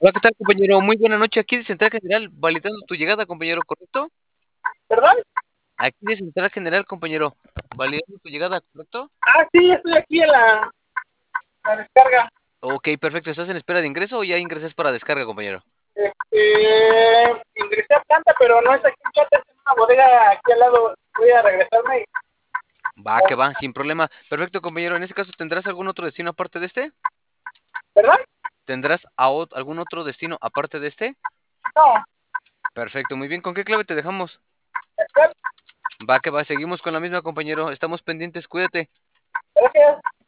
Hola, ¿qué tal, compañero? Muy buena noche. Aquí de Central General, validando tu llegada, compañero, ¿correcto? ¿Perdón? Aquí de Central General, compañero, validando tu llegada, ¿correcto? Sí, estoy aquí en la descarga. Ok, perfecto. ¿Estás en espera de ingreso o ya ingresas para descarga, compañero? Ingresé a planta, pero no es aquí en planta, es en una bodega aquí al lado. Voy a regresarme. Va, que va, sin problema. Perfecto, compañero. En este caso, ¿tendrás algún otro destino aparte de este? ¿Perdón? ¿Tendrás algún otro destino aparte de este? No, Perfecto, muy bien. ¿Con qué clave te dejamos? después, Va, que va. Seguimos con la misma, compañero. Estamos pendientes. Cuídate. gracias.